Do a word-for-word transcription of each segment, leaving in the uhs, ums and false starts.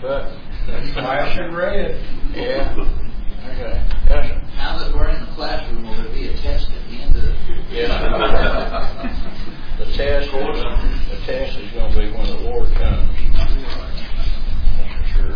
button. Flashing red. Yeah. Okay. Gotcha. Now that we're in the classroom, will there be a test at the end of it? Yes. the test is the test is going to be when the Lord comes. That's for sure.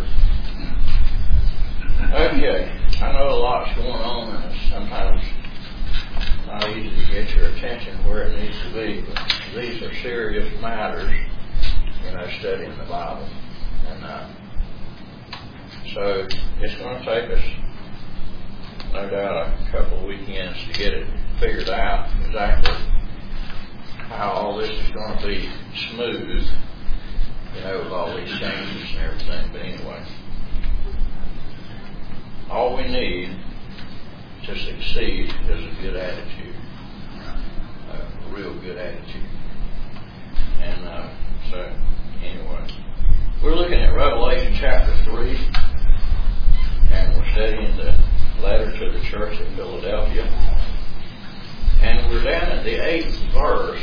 Okay. I know a lot's going on, and it's sometimes not easy to get your attention where it needs to be, but these are serious matters, you know, studying the Bible. And uh, so it's going to take us, no doubt, a couple of weekends to get it figured out exactly how all this is going to be smooth, you know, with all these changes and everything. But anyway, all we need to succeed is a good attitude, a real good attitude. And uh, so, anyway, we're looking at Revelation chapter three, and we're studying the letter to the church at Philadelphia. And we're down at the eighth verse,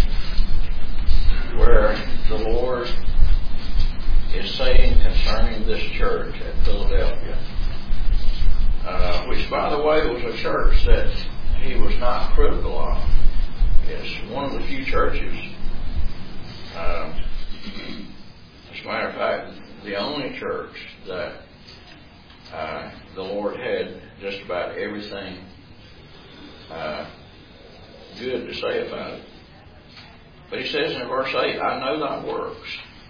where the Lord is saying concerning this church at Philadelphia, uh, which, by the way, was a church that he was not critical of. It's one of the few churches, uh, as a matter of fact, the only church that uh, the Lord had just about everything uh, good to say about it. But he says in verse eight, I know thy works.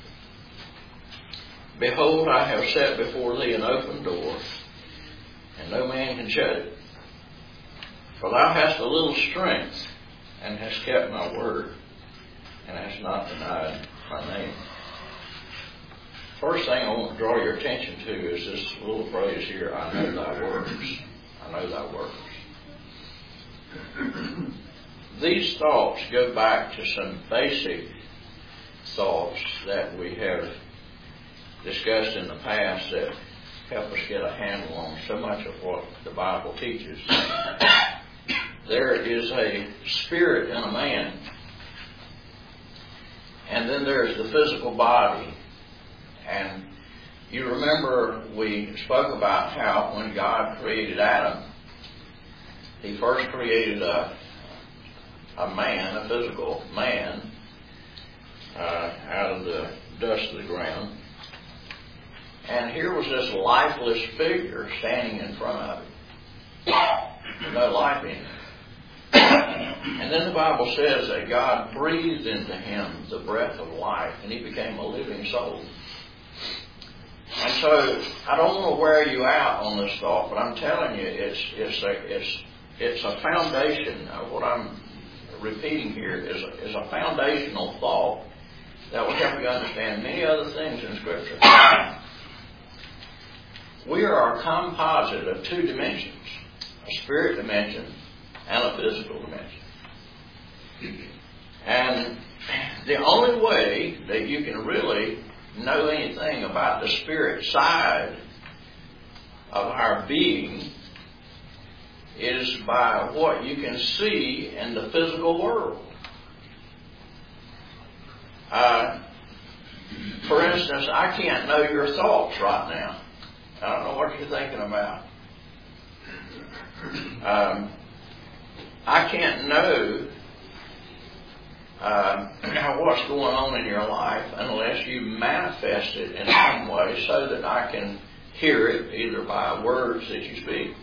Behold, I have set before thee an open door, and no man can shut it. For thou hast a little strength, and hast kept my word, and hast not denied my name. First thing I want to draw your attention to is this little phrase here, I know thy works. I know thy works. These thoughts go back to some basic thoughts that we have discussed in the past that help us get a handle on so much of what the Bible teaches. There is a spirit in a man, and then there's the physical body. And you remember we spoke about how when God created Adam, he first created a a man, a physical man, uh, out of the dust of the ground. And here was this lifeless figure standing in front of him. No life in it. And then the Bible says that God breathed into him the breath of life, and he became a living soul. And so I don't want to wear you out on this thought, but I'm telling you, it's it's a it's it's a foundation of what I'm repeating here is a, is a foundational thought that will help you understand many other things in Scripture. We are a composite of two dimensions, a spirit dimension and a physical dimension. And the only way that you can really know anything about the spirit side of our being is by what you can see in the physical world. Uh, for instance, I can't know your thoughts right now. I don't know what you're thinking about. Um, I can't know uh, what's going on in your life unless you manifest it in some way so that I can hear it either by words that you speak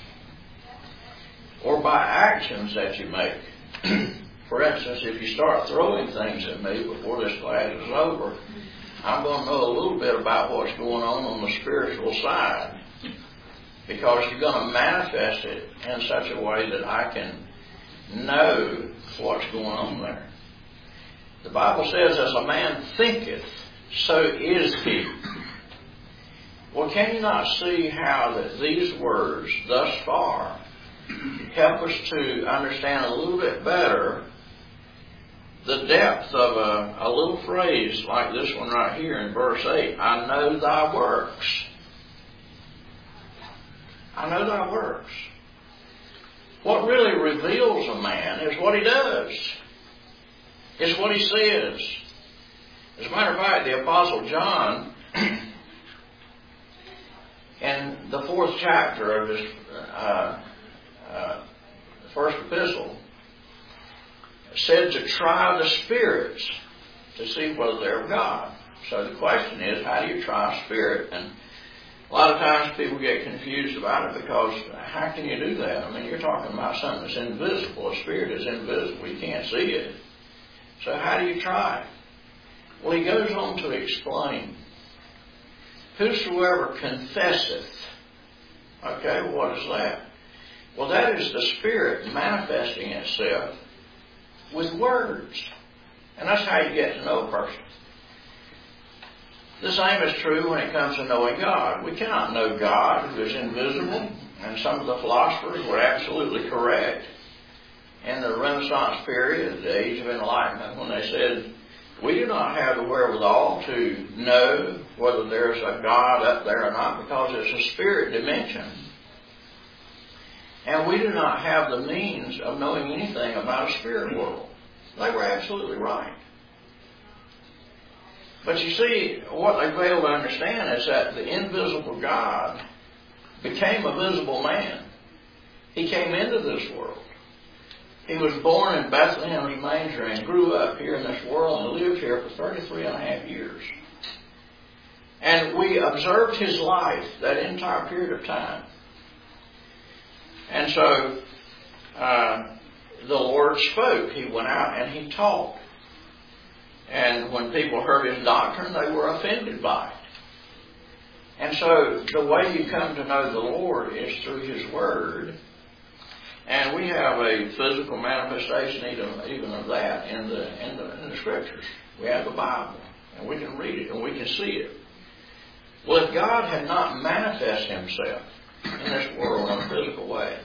or by actions that you make. For instance, if you start throwing things at me before this class is over, I'm going to know a little bit about what's going on on the spiritual side, because you're going to manifest it in such a way that I can know what's going on there. The Bible says, as a man thinketh, so is he. Well, can you not see how that these words thus far help us to understand a little bit better the depth of a, a little phrase like this one right here in verse eight, I know thy works. I know thy works. What really reveals a man is what he does. It's what he says. As a matter of fact, the Apostle John in the fourth chapter of this uh, uh, first epistle, said to try the spirits to see whether they're of God. So the question is, how do you try a spirit? And a lot of times people get confused about it because how can you do that? I mean, you're talking about something that's invisible. A spirit is invisible. You can't see it. So how do you try it? Well, he goes on to explain. Whosoever confesseth. Okay, well, what is that? Well, that is the Spirit manifesting itself with words. And that's how you get to know a person. The same is true when it comes to knowing God. We cannot know God who is invisible. And some of the philosophers were absolutely correct in the Renaissance period, the Age of Enlightenment, when they said, we do not have the wherewithal to know whether there's a God up there or not because it's a spirit dimension. And we do not have the means of knowing anything about a spirit world. They were absolutely right. But you see, what they fail to understand is that the invisible God became a visible man. He came into this world. He was born in Bethlehem's manger and grew up here in this world and lived here for thirty-three and a half years. And we observed his life that entire period of time. And so uh, the Lord spoke. He went out and he taught. And when people heard his doctrine, they were offended by it. And so the way you come to know the Lord is through his word. And we have a physical manifestation even, even of that in the, in the in the Scriptures. We have the Bible, and we can read it, and we can see it. Well, if God had not manifested himself in this world in a physical way,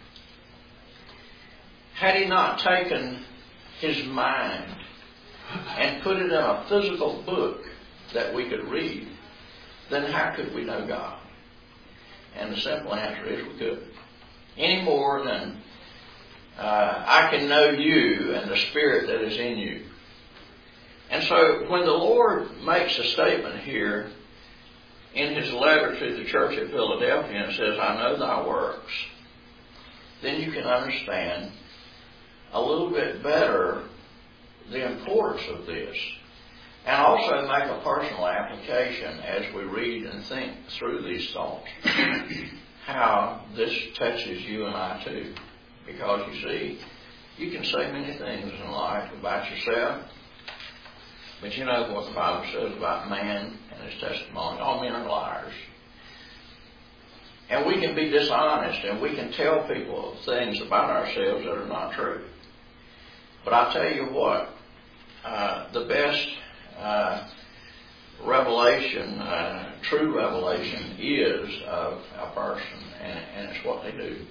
had he not taken his mind and put it in a physical book that we could read, then how could we know God? And the simple answer is we couldn't. Any more than uh, I can know you and the Spirit that is in you. And so when the Lord makes a statement here in his letter to the church at Philadelphia and says, I know thy works, then you can understand a little bit better the importance of this. And also make a personal application as we read and think through these thoughts. How this touches you and I too. Because you see, you can say many things in life about yourself, but you know what the Bible says about man and his testimony. All men are liars. And we can be dishonest and we can tell people things about ourselves that are not true. But I tell you what, uh, the best uh, revelation, uh, true revelation is of a person, and, and it's what they do.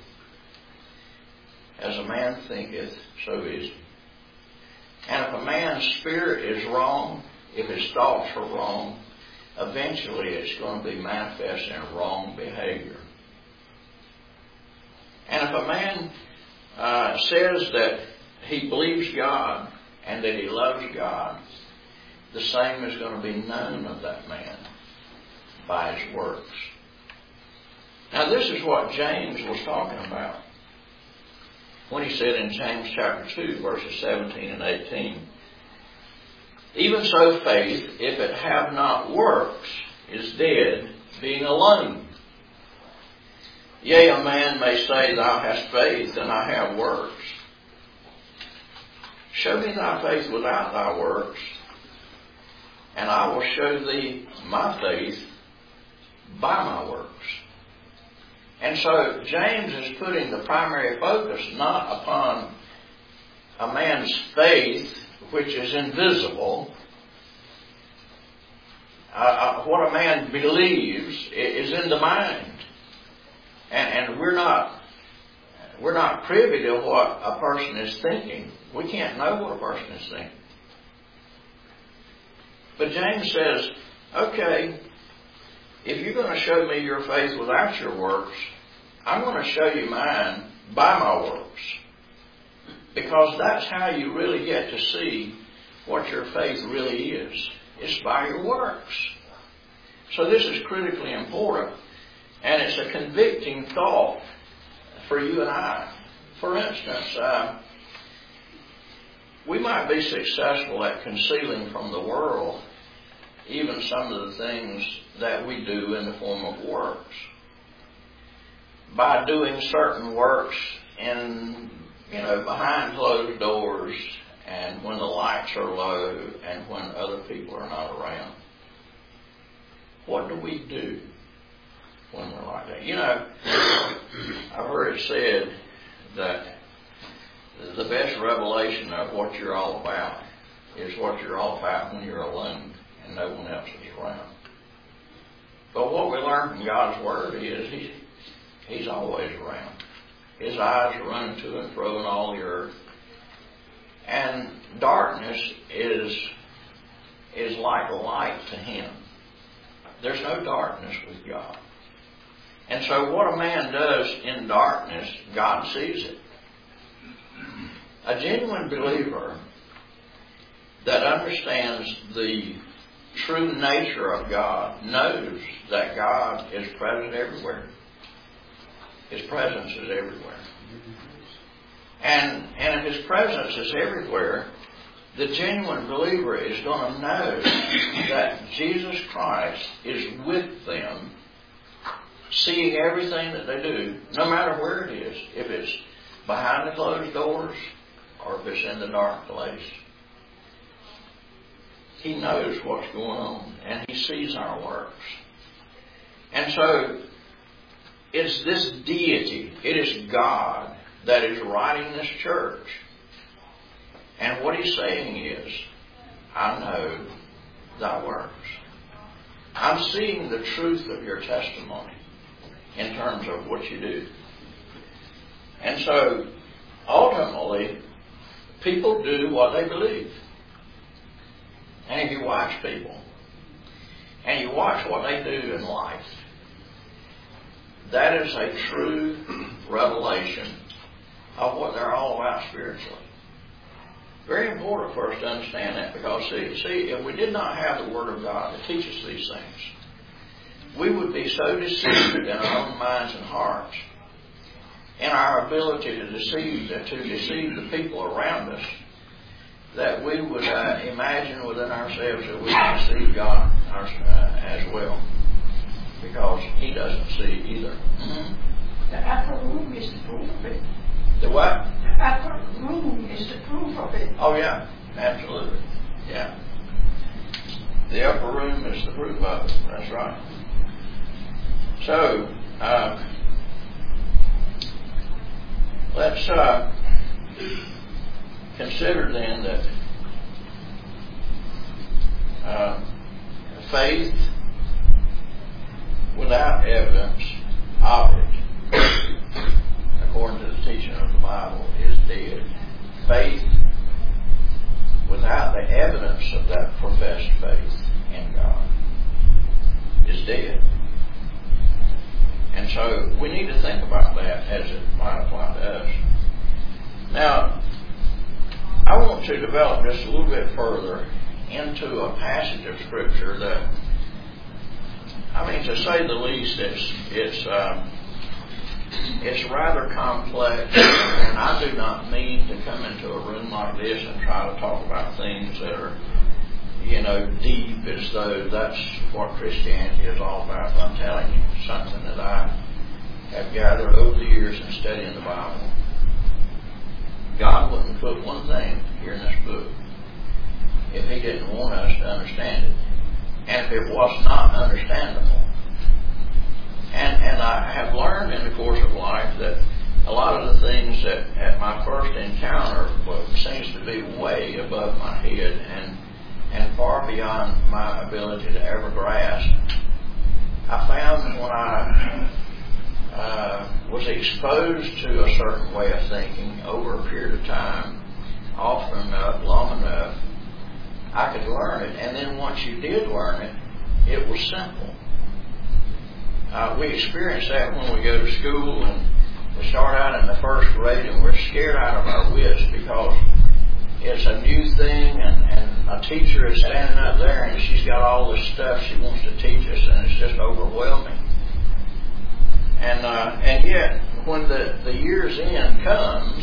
As a man thinketh, so is he. And if a man's spirit is wrong, if his thoughts are wrong, eventually it's going to be manifest in wrong behavior. And if a man uh, says that he believes God and that he loves God, the same is going to be known of that man by his works. Now this is what James was talking about when he said in James chapter two, verses seventeen and eighteen, even so faith, if it have not works, is dead, being alone. Yea, a man may say, thou hast faith, and I have works. Show me thy faith without thy works, and I will show thee my faith by my works. And so James is putting the primary focus not upon a man's faith, which is invisible. Uh, what a man believes is in the mind. And, and we're not we're not privy to what a person is thinking. We can't know what a person is thinking. But James says, okay, if you're going to show me your faith without your works, I'm going to show you mine by my works. Because that's how you really get to see what your faith really is. It's by your works. So this is critically important. And it's a convicting thought for you and I. For instance, uh, we might be successful at concealing from the world even some of the things that we do in the form of works. By doing certain works in, you know, behind closed doors and when the lights are low and when other people are not around. What do we do when we're like that? You know, I've heard it said that the best revelation of what you're all about is what you're all about when you're alone and no one else is around. But what we learn from God's Word is He's, he's always around. His eyes are running to and fro in all the earth. And darkness is, is like light to Him. There's no darkness with God. And so what a man does in darkness, God sees it. A genuine believer that understands the true nature of God knows that God is present everywhere. His presence is everywhere. And, and if His presence is everywhere, the genuine believer is going to know that Jesus Christ is with them, seeing everything that they do, no matter where it is, if it's behind the closed doors or if it's in the dark place. He knows what's going on, and He sees our works. And so, it's this deity, it is God that is writing this church. And what He's saying is, I know thy works. I'm seeing the truth of your testimony in terms of what you do. And so, ultimately, people do what they believe. And if you watch people, and you watch what they do in life, that is a true revelation of what they're all about spiritually. Very important for us to understand that, because see, see, if we did not have the Word of God to teach us these things, we would be so deceived in our own minds and hearts, in our ability to deceive, to deceive the people around us, that we would uh, imagine within ourselves that we can deceive God our, uh, as well, because He doesn't see either. Mm-hmm. The upper room is the proof of it. The what? The upper room is the proof of it. Oh yeah, absolutely. Yeah. The upper room is the proof of it. That's right. So, uh, let's uh, consider then that uh, faith without evidence of it, according to the teaching of the Bible, is dead. Faith without the evidence of that professed faith in God is dead. And so we need to think about that as it might apply to us. Now, I want to develop just a little bit further into a passage of Scripture that, I mean, to say the least, it's it's um, it's rather complex, and I do not mean to come into a room like this and try to talk about things that are, you know, deep, as though that's what Christianity is all about. But I'm telling you something that I have gathered over the years in studying the Bible. God wouldn't put one thing here in this book if He didn't want us to understand it, and if it was not understandable. And and I have learned in the course of life that a lot of the things that at my first encounter well, seems to be way above my head and and far beyond my ability to ever grasp. I found when I uh, was exposed to a certain way of thinking over a period of time, often enough, long enough, I could learn it. And then once you did learn it, it was simple. Uh, we experience that when we go to school and we start out in the first grade and we're scared out of our wits because it's a new thing, and, and a teacher is standing up there and she's got all this stuff she wants to teach us, and it's just overwhelming. And uh, and yet, when the, the year's end comes,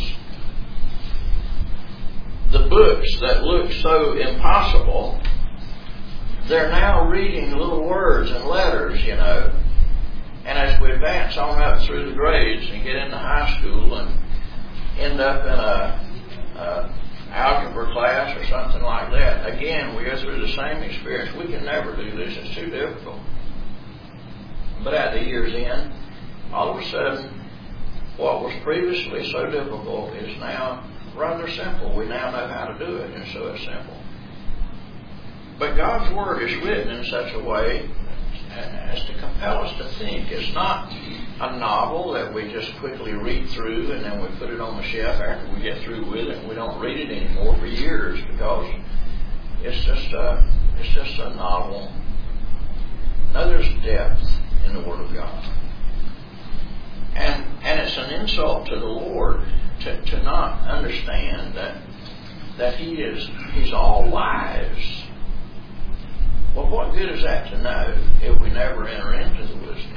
the books that look so impossible, they're now reading little words and letters, you know. And as we advance on up through the grades and get into high school and end up in a, a algebra class or something like that, again, we go through the same experience. We can never do this. It's too difficult. But at the year's end, all of a sudden, what was previously so difficult is now rather simple. We now know how to do it, and so it's simple. But God's Word is written in such a way as to compel us to think. It's not a novel that we just quickly read through and then we put it on the shelf after we get through with it and we don't read it anymore for years because it's just a, it's just a novel. No, there's depth in the Word of God. And and it's an insult to the Lord to, to not understand that that He is He's all wise. Well, what good is that to know if we never enter into the wisdom?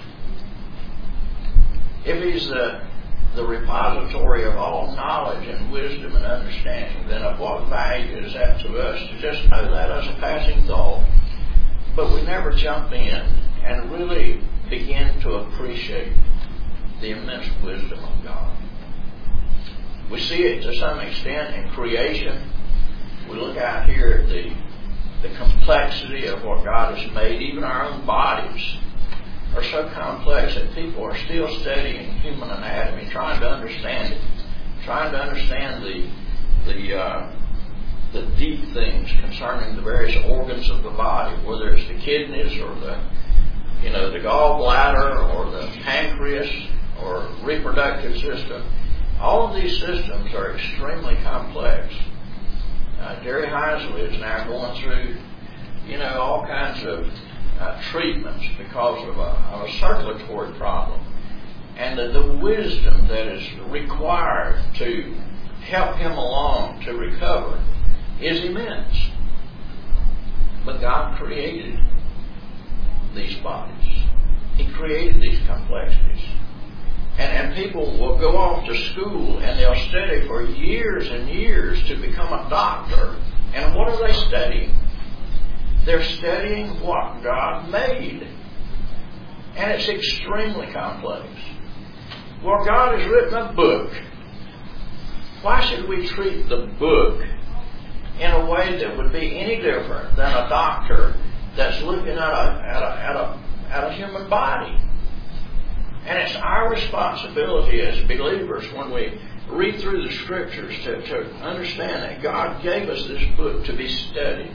If He's the the repository of all knowledge and wisdom and understanding, then of what value is that to us to just know that as a passing thought, but we never jump in and really begin to appreciate the immense wisdom of God. We see it to some extent in creation. We look out here at the the complexity of what God has made. Even our own bodies are so complex that people are still studying human anatomy, trying to understand it, trying to understand the the uh, the deep things concerning the various organs of the body, whether it's the kidneys or the you know the gallbladder or the pancreas or reproductive system. All of these systems are extremely complex. Uh, Jerry Heisley is now going through, you know, all kinds of uh, treatments because of a, of a circulatory problem. And the, the wisdom that is required to help him along to recover is immense. But God created these bodies. He created these complexities. And, and people will go off to school and they'll study for years and years to become a doctor. And what are they studying? They're studying what God made. And it's extremely complex. Well, God has written a book. Why should we treat the book in a way that would be any different than a doctor that's looking at a, at a, at a, at a human body? And it's our responsibility as believers when we read through the Scriptures to, to understand that God gave us this book to be studied,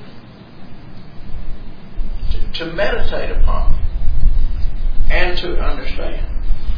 to, to meditate upon, and to understand.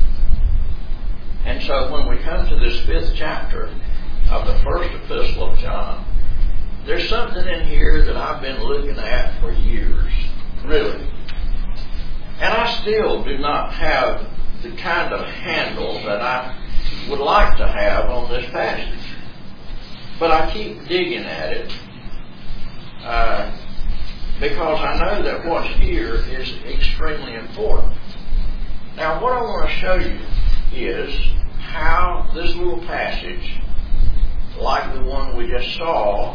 And so when we come to this fifth chapter of the first epistle of John, there's something in here that I've been looking at for years, really. And I still do not have the kind of handle that I would like to have on this passage. But I keep digging at it uh, because I know that what's here is extremely important. Now, what I want to show you is how this little passage, like the one we just saw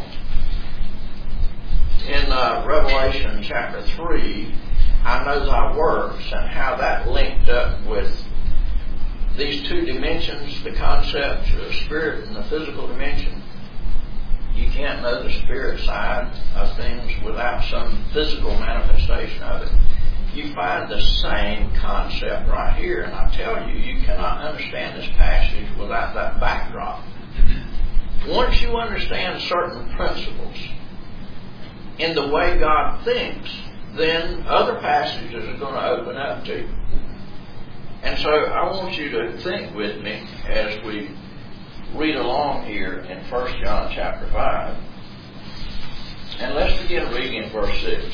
in uh, Revelation chapter three, I know thy works, and how that linked up with these two dimensions, the concept of the spirit and the physical dimension. You can't know the spirit side of things without some physical manifestation of it. You find the same concept right here, and I tell you, you cannot understand this passage without that backdrop. Once you understand certain principles in the way God thinks, then other passages are going to open up to you. And so I want you to think with me as we read along here in First John chapter five. And let's begin reading in verse six.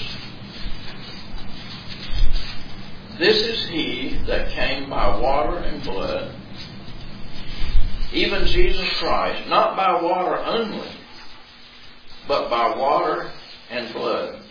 This is he that came by water and blood, even Jesus Christ, not by water only, but by water and blood.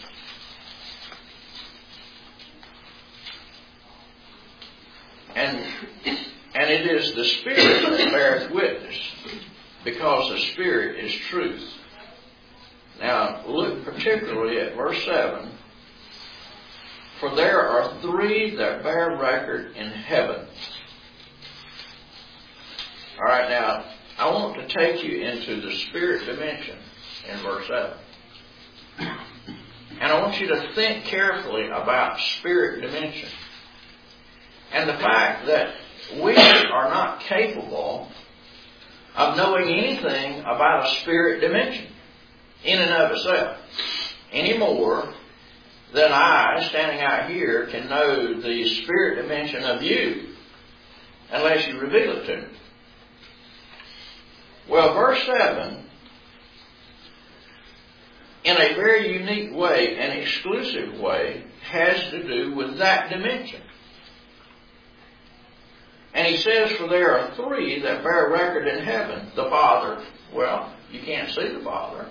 And, and it is the Spirit that beareth witness, because the Spirit is truth. Now, look particularly at verse seven. For there are three that bear record in heaven. All right, now, I want to take you into the spirit dimension in verse seven. And I want you to think carefully about spirit dimension. And the fact that we are not capable of knowing anything about a spirit dimension in and of itself, any more than I, standing out here, can know the spirit dimension of you unless you reveal it to me. Well, verse seven, in a very unique way, an exclusive way, has to do with that dimension. And he says, for there are three that bear record in heaven. The Father. Well, you can't see the Father.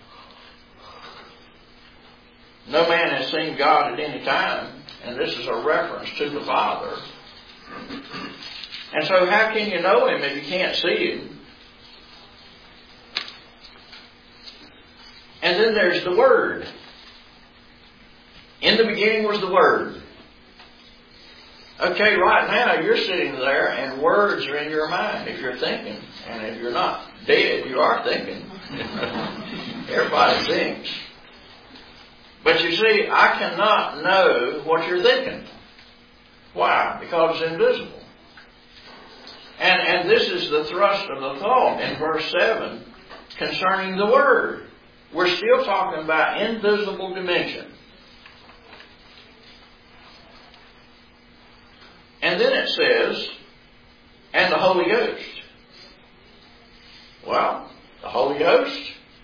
No man has seen God at any time, and this is a reference to the Father. And so how can you know Him if you can't see Him? And then there's the Word. In the beginning was the Word. Okay, right now you're sitting there and words are in your mind if you're thinking. And if you're not dead, you are thinking. Everybody thinks. But you see, I cannot know what you're thinking. Why? Because it's invisible. And, and this is the thrust of the thought in verse seven concerning the Word. We're still talking about invisible dimension. And then it says, and the Holy Ghost. Well, the Holy Ghost?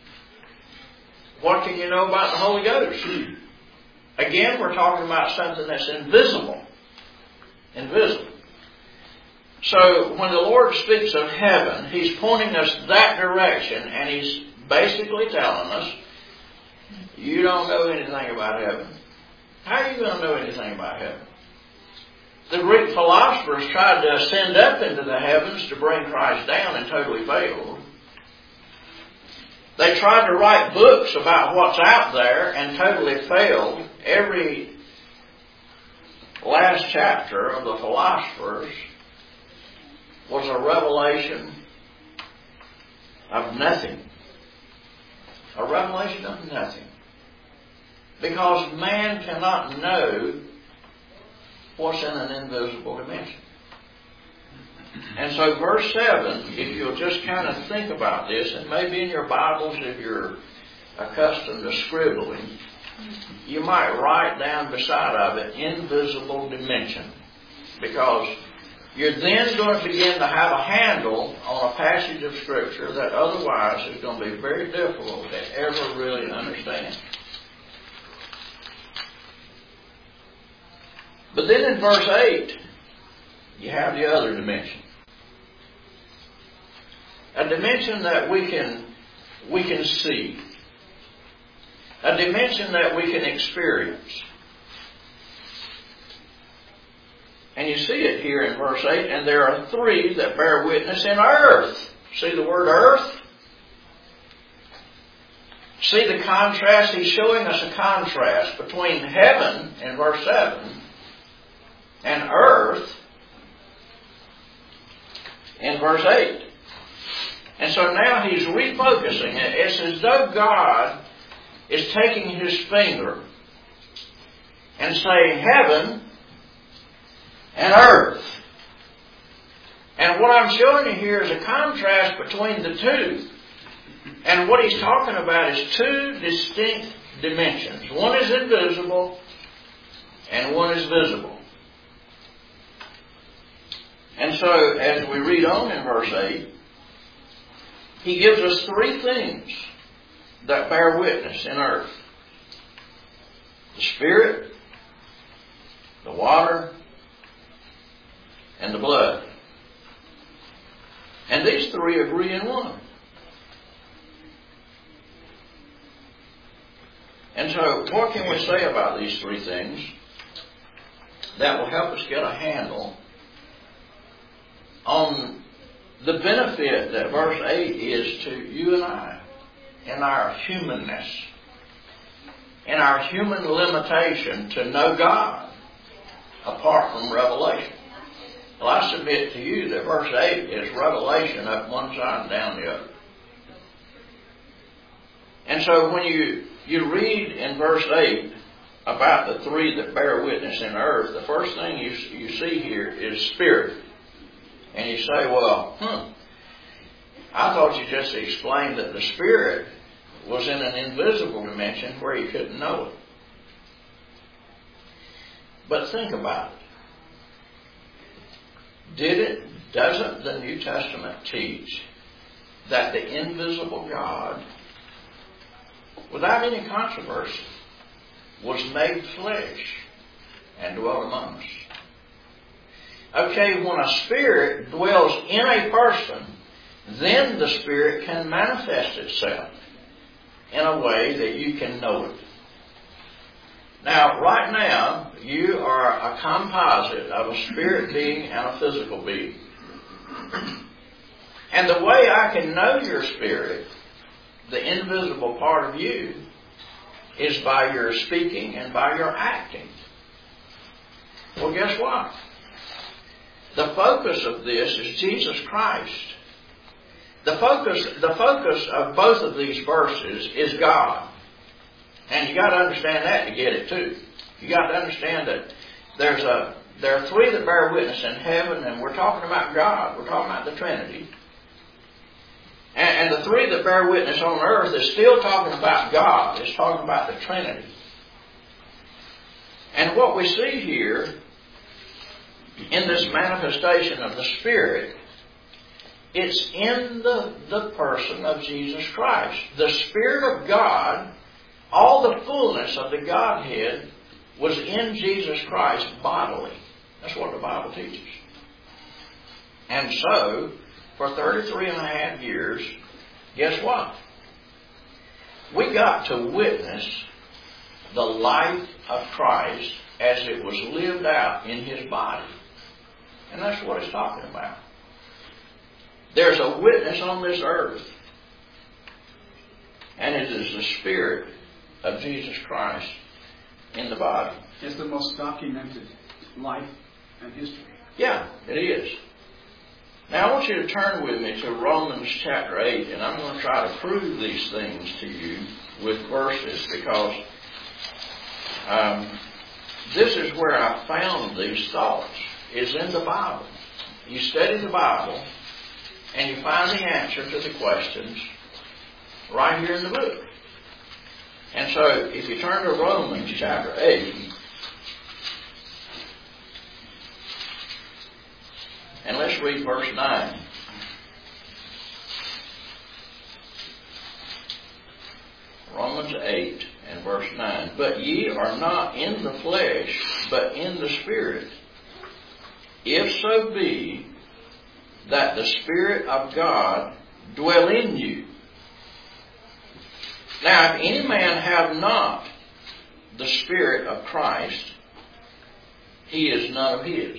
What can you know about the Holy Ghost? Again, we're talking about something that's invisible. Invisible. So, when the Lord speaks of heaven, He's pointing us that direction, and He's basically telling us, you don't know anything about heaven. How are you going to know anything about heaven? The Greek philosophers tried to ascend up into the heavens to bring Christ down and totally failed. They tried to write books about what's out there and totally failed. Every last chapter of the philosophers was a revelation of nothing. A revelation of nothing. Because man cannot know what's in an invisible dimension. And so verse seven, if you'll just kind of think about this, and maybe in your Bibles if you're accustomed to scribbling, you might write down beside of it, invisible dimension. Because you're then going to begin to have a handle on a passage of Scripture that otherwise is going to be very difficult to ever really understand. But then in verse eight, you have the other dimension. A dimension that we can, we can see. A dimension that we can experience. And you see it here in verse eight, and there are three that bear witness in earth. See the word earth? See the contrast? He's showing us a contrast between heaven in verse seven and earth in verse eight. And so now he's refocusing it. It's as though God is taking His finger and saying heaven and earth. And what I'm showing you here is a contrast between the two. And what he's talking about is two distinct dimensions. One is invisible and one is visible. And so, as we read on in verse eight, he gives us three things that bear witness in earth. The Spirit, the water, and the blood. And these three agree in one. And so, what can we say about these three things that will help us get a handle on the benefit that verse eight is to you and I in our humanness, in our human limitation to know God apart from revelation. Well, I submit to you that verse eight is revelation up one side and down the other. And so when you, you read in verse eight about the three that bear witness in earth, the first thing you, you see here is spirit. And you say, well, hmm, I thought you just explained that the spirit was in an invisible dimension where you couldn't know it. But think about it. Did it, doesn't the New Testament teach that the invisible God, without any controversy, was made flesh and dwelt among us? Okay, when a spirit dwells in a person, then the spirit can manifest itself in a way that you can know it. Now, right now, you are a composite of a spirit being and a physical being. And the way I can know your spirit, the invisible part of you, is by your speaking and by your acting. Well, guess what? The focus of this is Jesus Christ. The focus, the focus of both of these verses is God. And you got to understand that to get it too. You got to understand that there's a there are three that bear witness in heaven, and we're talking about God. We're talking about the Trinity. And, and the three that bear witness on earth is still talking about God. It's talking about the Trinity. And what we see here in this manifestation of the Spirit, it's in the, the person of Jesus Christ. The Spirit of God, all the fullness of the Godhead was in Jesus Christ bodily. That's what the Bible teaches. And so, for thirty-three and a half years, guess what? We got to witness the life of Christ as it was lived out in His body. And that's what it's talking about. There's a witness on this earth. And it is the Spirit of Jesus Christ in the body. It's the most documented life and history. Yeah, it is. Now I want you to turn with me to Romans chapter eight, and I'm going to try to prove these things to you with verses, because um, this is where I found these thoughts, is in the Bible. You study the Bible, and you find the answer to the questions right here in the book. And so, if you turn to Romans chapter eight, and let's read verse nine. Romans eight and verse nine. But ye are not in the flesh, but in the Spirit, if so be that the Spirit of God dwell in you. Now, if any man have not the Spirit of Christ, he is none of His.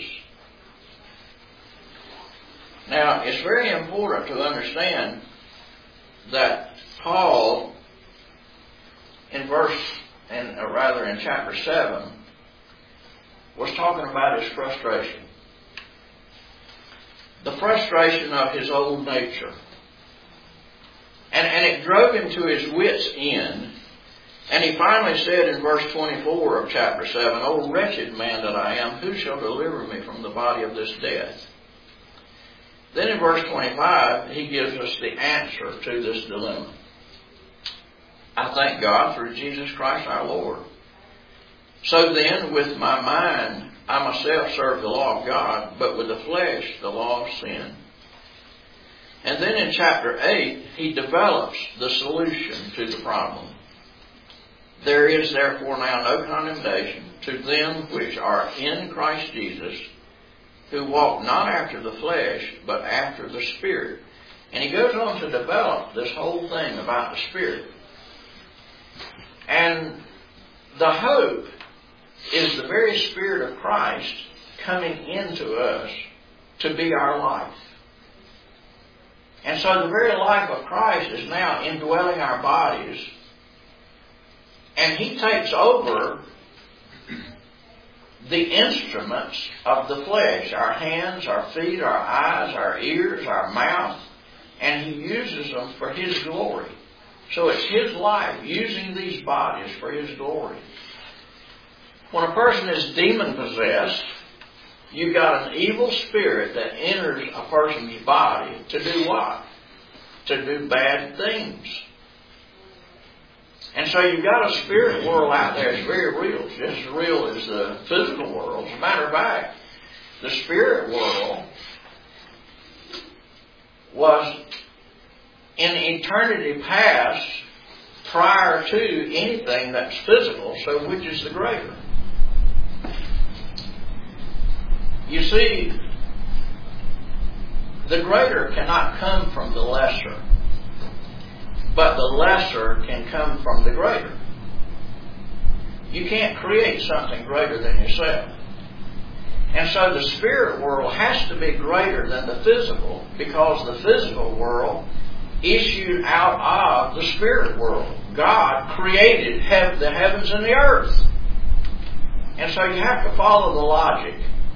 Now, it's very important to understand that Paul, in verse, and or rather in chapter seven, was talking about his frustration. The frustration of his old nature. And, and it drove him to his wit's end. And he finally said in verse twenty-four of chapter seven, O wretched man that I am, who shall deliver me from the body of this death? Then in verse twenty-five, he gives us the answer to this dilemma. I thank God through Jesus Christ our Lord. So then, with my mind, I myself serve the law of God, but with the flesh, the law of sin. And then in chapter eight, he develops the solution to the problem. There is therefore now no condemnation to them which are in Christ Jesus, who walk not after the flesh, but after the Spirit. And he goes on to develop this whole thing about the Spirit. And the hope is the very Spirit of Christ coming into us to be our life. And so the very life of Christ is now indwelling our bodies. And He takes over the instruments of the flesh, our hands, our feet, our eyes, our ears, our mouth, and He uses them for His glory. So it's His life using these bodies for His glory. When a person is demon-possessed, you've got an evil spirit that enters a person's body to do what? To do bad things. And so you've got a spirit world out there that's very real. Just as real as the physical world. As a matter of fact, the spirit world was in eternity past prior to anything that's physical. So which is the greater? You see, the greater cannot come from the lesser, but the lesser can come from the greater. You can't create something greater than yourself. And so the spirit world has to be greater than the physical, because the physical world issued out of the spirit world. God created hev- the heavens and the earth. And so you have to follow the logic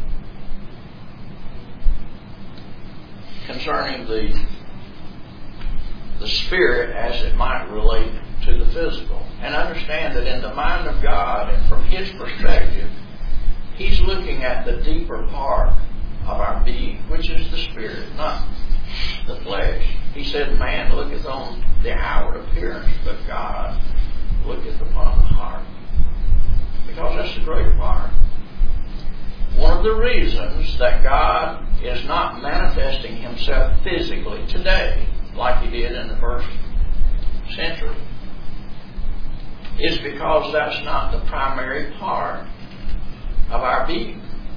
concerning the the spirit as it might relate to the physical. And understand that in the mind of God and from His perspective, He's looking at the deeper part of our being, which is the spirit, not the flesh. He said, man looketh on the outward appearance, but God looketh upon the heart. Because that's the greater part. One of the reasons that God is not manifesting Himself physically today, like He did in the first century, is because that's not the primary part of our being.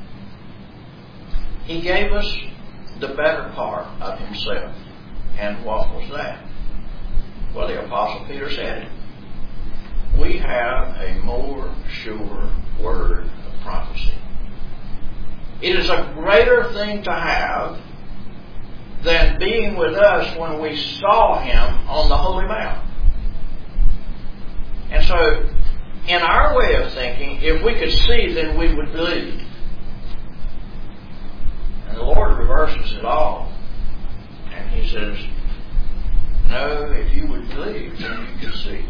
He gave us the better part of Himself. And what was that? Well, the Apostle Peter said it. We have a more sure word of prophecy. It is a greater thing to have than being with us when we saw Him on the Holy Mount. And so, in our way of thinking, if we could see, then we would believe. And the Lord reverses it all. And He says, no, if you would believe, then you could see.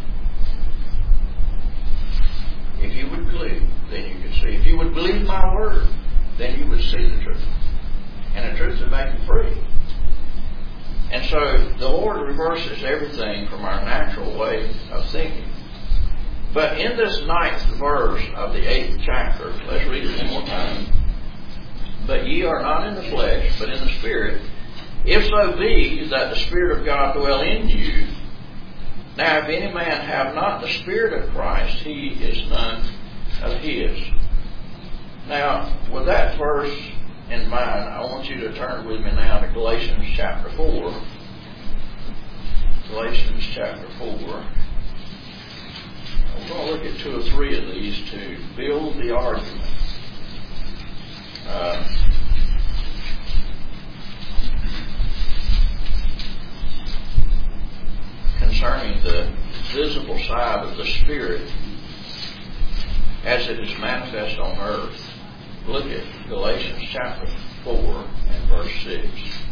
If you would believe, then you could see. If you would believe my word, then you would see the truth. And the truth would make you free. And so the Lord reverses everything from our natural way of thinking. But in this ninth verse of the eighth chapter, let's read it one more time. But ye are not in the flesh, but in the Spirit, if so be that the Spirit of God dwell in you. Now if any man have not the Spirit of Christ, he is none of His. Now, with that verse in mind, I want you to turn with me now to Galatians chapter four. Galatians chapter four. We're going to look at two or three of these to build the argument. Uh, concerning the visible side of the Spirit as it is manifest on earth. Look at Galatians chapter four and verse six.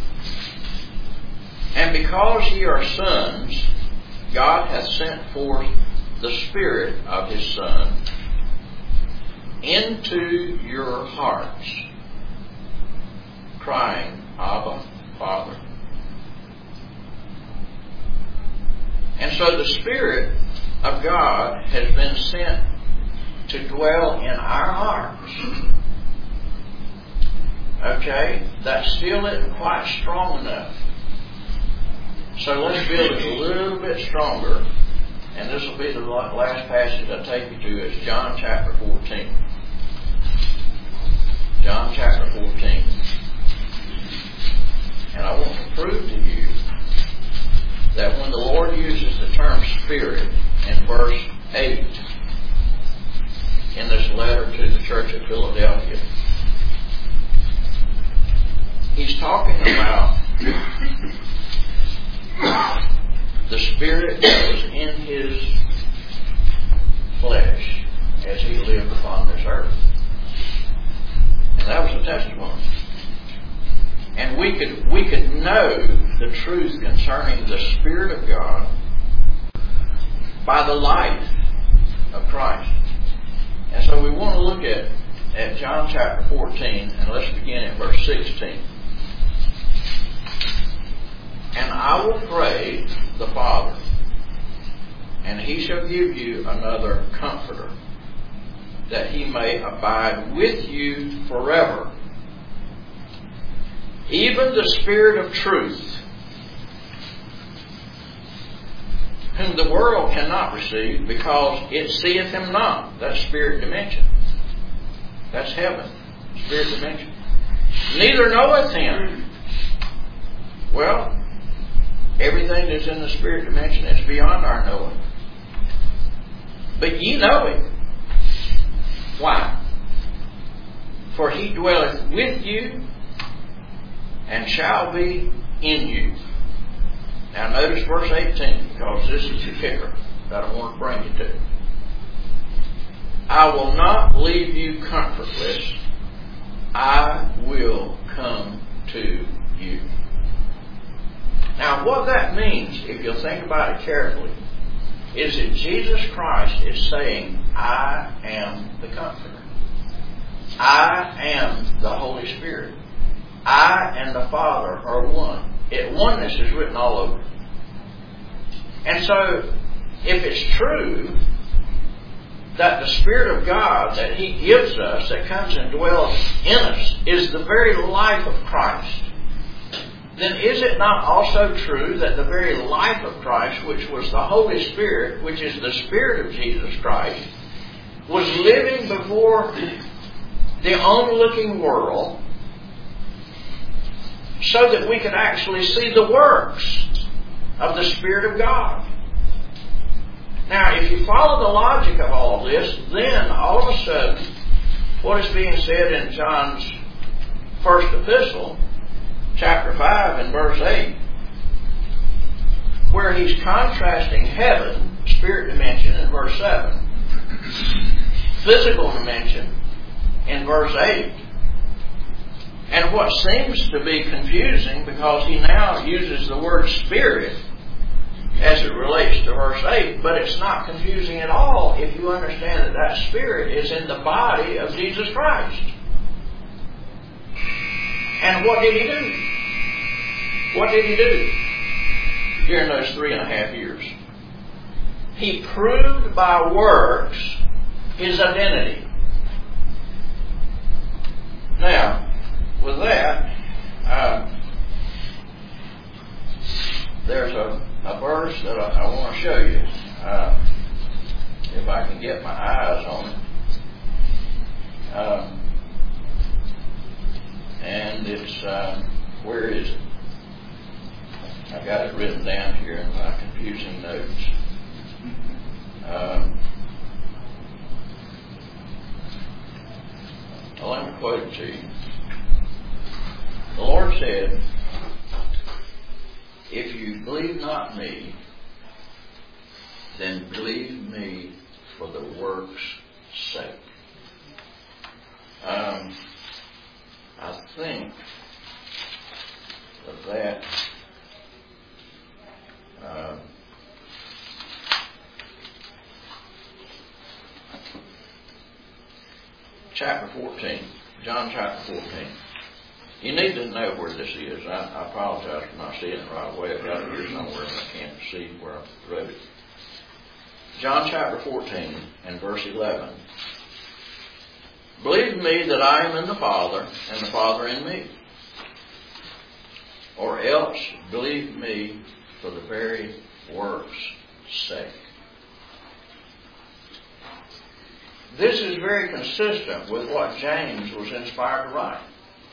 And because ye are sons, God hath sent forth the Spirit of His Son into your hearts, crying, Abba, Father. And so the Spirit of God has been sent to dwell in our hearts. Okay? That still isn't quite strong enough. So let's build it a little bit stronger. And this will be the last passage I take you to. It's John chapter fourteen. John chapter fourteen. And I want to prove to you that when the Lord uses the term Spirit in verse eight in this letter to the church of Philadelphia, he's talking about the Spirit that was in his flesh as he lived upon this earth. And that was a testimony. And we could we could know the truth concerning the Spirit of God by the life of Christ. And so we want to look at, at John chapter fourteen, and let's begin at verse sixteen. And I will pray the Father, and He shall give you another Comforter, that He may abide with you forever, even the Spirit of truth, whom the world cannot receive, because it seeth Him not. That's spirit dimension. That's heaven, spirit dimension. Neither knoweth Him. Well, everything that's in the spirit dimension is beyond our knowing. But ye know Him. Why? For He dwelleth with you and shall be in you. Now notice verse eighteen, because this is the kicker that I want to bring you to. I will not leave you comfortless. I will come to you. Now what that means, if you'll think about it carefully, is that Jesus Christ is saying, I am the Comforter. I am the Holy Spirit. I and the Father are one. It, oneness is written all over. And so, if it's true that the Spirit of God that He gives us, that comes and dwells in us, is the very life of Christ, then is it not also true that the very life of Christ, which was the Holy Spirit, which is the Spirit of Jesus Christ, was living before the onlooking world, so that we could actually see the works of the Spirit of God? Now, if you follow the logic of all this, then all of a sudden, what is being said in John's first epistle, chapter five and verse eight, where he's contrasting heaven, spirit dimension, in verse seven, physical dimension in verse eight. And what seems to be confusing, because he now uses the word spirit as it relates to verse eight, but it's not confusing at all if you understand that that spirit is in the body of Jesus Christ. And what did He do? What did He do during those three and a half years? He proved by works His identity. Now, with that, uh, there's a, a verse that I, I want to show you. Uh, if I can get my eyes on it. Uh, and it's, uh, where is it? I got it written down here in my confusing notes. Um, well, let me quote it to you. The Lord said, if you believe not me, then believe me for the work's sake. Um, I think that that uh, chapter fourteen, John chapter fourteen. You need to know where this is. I, I apologize for not seeing it right away. I've got it here somewhere and I can't see where I wrote it. John chapter fourteen and verse eleven. Believe me that I am in the Father, and the Father in me. Or else believe me for the very work's sake. This is very consistent with what James was inspired to write.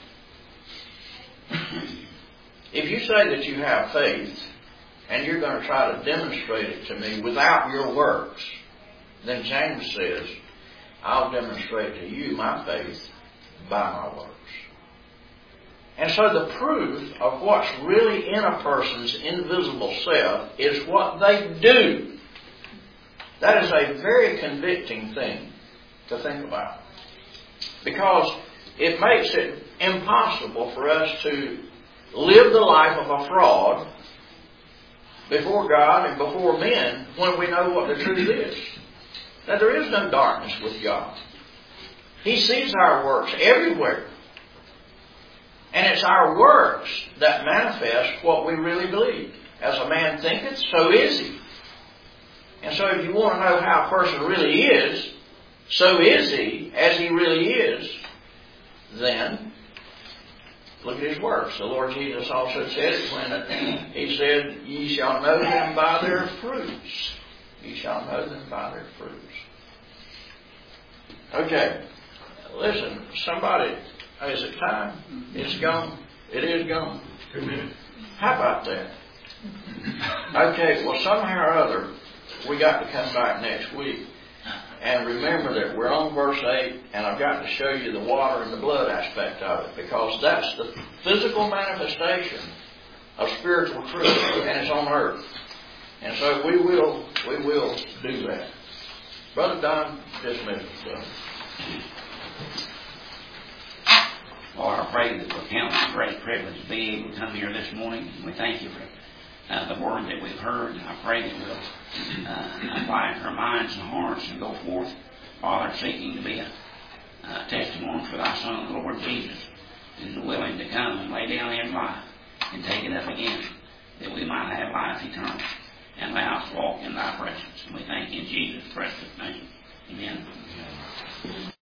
If you say that you have faith, and you're going to try to demonstrate it to me without your works, then James says, I'll demonstrate to you my faith by my works. And so the proof of what's really in a person's invisible self is what they do. That is a very convicting thing to think about. Because it makes it impossible for us to live the life of a fraud before God and before men when we know what the truth is. That there is no darkness with God. He sees our works everywhere. And it's our works that manifest what we really believe. As a man thinketh, so is he. And so if you want to know how a person really is, so is he, as he really is, then look at his works. The Lord Jesus also said it when He said, ye shall know them by their fruits. Ye shall know them by their fruits. Okay. Listen, somebody, is it time? It's gone. It is gone. Two minutes. How about that? Okay, well, somehow or other, we got to come back next week and remember that we're on verse eight, and I've got to show you the water and the blood aspect of it, because that's the physical manifestation of spiritual truth, and it's on earth. And so we will, we will do that. Brother Don, dismiss us, brother. Lord, I pray that we'll count it a great privilege to be able to come here this morning. We thank you for uh, the word that we've heard. I pray that we'll uh, apply it to our minds and hearts and go forth, Father, seeking to be a uh, testimony for thy Son, the Lord Jesus, and willing to come and lay down his life and take it up again, that we might have life eternal and allow us to walk in thy presence. And we thank you in Jesus' precious name. Amen.